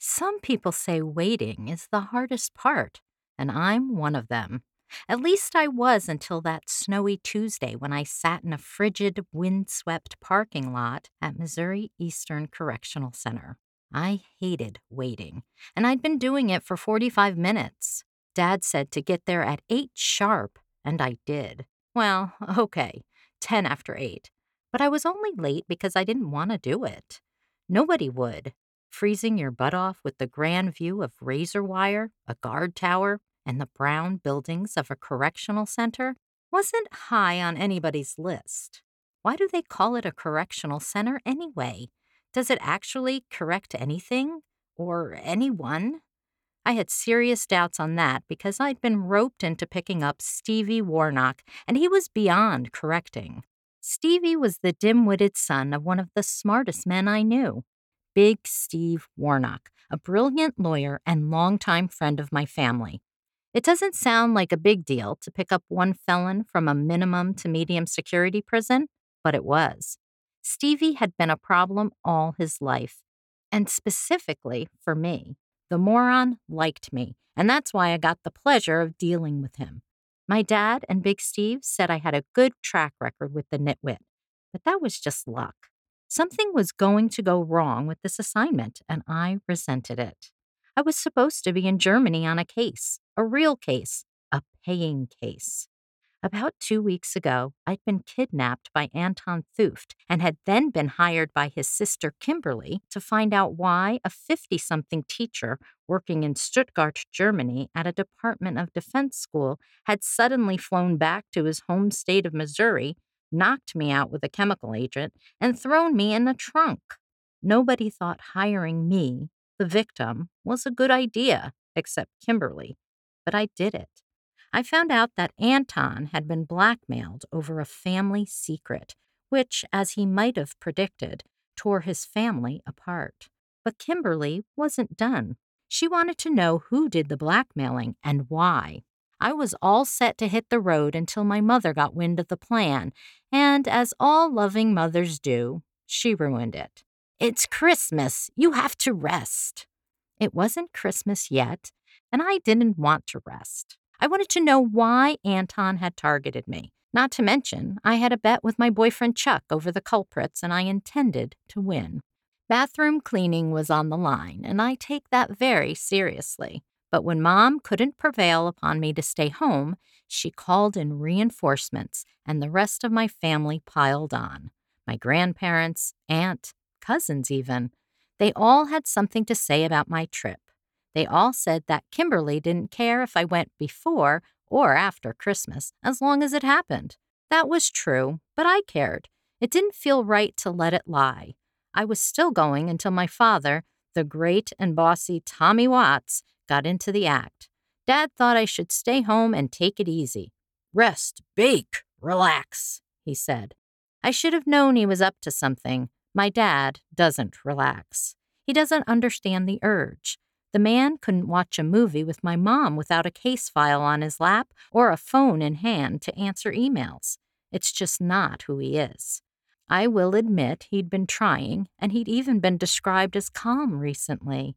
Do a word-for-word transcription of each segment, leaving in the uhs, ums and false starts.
Some people say waiting is the hardest part, and I'm one of them. At least I was until that snowy Tuesday when I sat in a frigid, windswept parking lot at Missouri Eastern Correctional Center. I hated waiting, and I'd been doing it for forty-five minutes. Dad said to get there at eight sharp, and I did. Well, okay, ten after eight. But I was only late because I didn't want to do it. Nobody would. Freezing your butt off with the grand view of razor wire, a guard tower, and the brown buildings of a correctional center wasn't high on anybody's list. Why do they call it a correctional center anyway? Does it actually correct anything? Or anyone? I had serious doubts on that because I'd been roped into picking up Stevie Warnock, and he was beyond correcting. Stevie was the dim-witted son of one of the smartest men I knew. Big Steve Warnock, a brilliant lawyer and longtime friend of my family. It doesn't sound like a big deal to pick up one felon from a minimum to medium security prison, but it was. Stevie had been a problem all his life, and specifically for me. The moron liked me, and that's why I got the pleasure of dealing with him. My dad and Big Steve said I had a good track record with the nitwit, but that was just luck. Something was going to go wrong with this assignment, and I resented it. I was supposed to be in Germany on a case, a real case, a paying case. About two weeks ago, I'd been kidnapped by Anton Thuft and had then been hired by his sister Kimberly to find out why a fifty-something teacher working in Stuttgart, Germany at a Department of Defense school had suddenly flown back to his home state of Missouri, knocked me out with a chemical agent, and thrown me in the trunk. Nobody thought hiring me, the victim, was a good idea, except Kimberly. But I did it. I found out that Anton had been blackmailed over a family secret, which, as he might have predicted, tore his family apart. But Kimberly wasn't done. She wanted to know who did the blackmailing and why. I was all set to hit the road until my mother got wind of the plan, and as all loving mothers do, she ruined it. "It's Christmas. You have to rest." It wasn't Christmas yet, and I didn't want to rest. I wanted to know why Anton had targeted me. Not to mention, I had a bet with my boyfriend Chuck over the culprits, and I intended to win. Bathroom cleaning was on the line, and I take that very seriously. But when Mom couldn't prevail upon me to stay home, she called in reinforcements, and the rest of my family piled on. My grandparents, aunt, cousins even. They all had something to say about my trip. They all said that Kimberly didn't care if I went before or after Christmas, as long as it happened. That was true, but I cared. It didn't feel right to let it lie. I was still going until my father, the great and bossy Tommy Watts, got into the act. Dad thought I should stay home and take it easy. "Rest, bake, relax," he said. I should have known he was up to something. My dad doesn't relax. He doesn't understand the urge. The man couldn't watch a movie with my mom without a case file on his lap or a phone in hand to answer emails. It's just not who he is. I will admit he'd been trying, and he'd even been described as calm recently.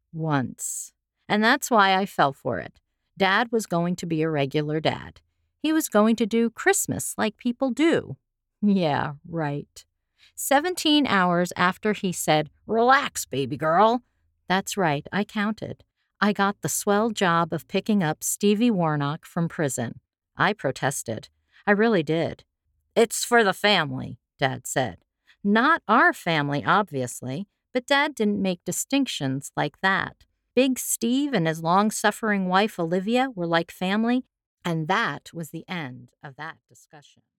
Once. And that's why I fell for it. Dad was going to be a regular dad. He was going to do Christmas like people do. Yeah, right. Seventeen hours after he said, "Relax, baby girl." That's right, I counted. I got the swell job of picking up Stevie Warnock from prison. I protested. I really did. "It's for the family," Dad said. Not our family, obviously, but Dad didn't make distinctions like that. Big Steve and his long-suffering wife Olivia were like family, and that was the end of that discussion.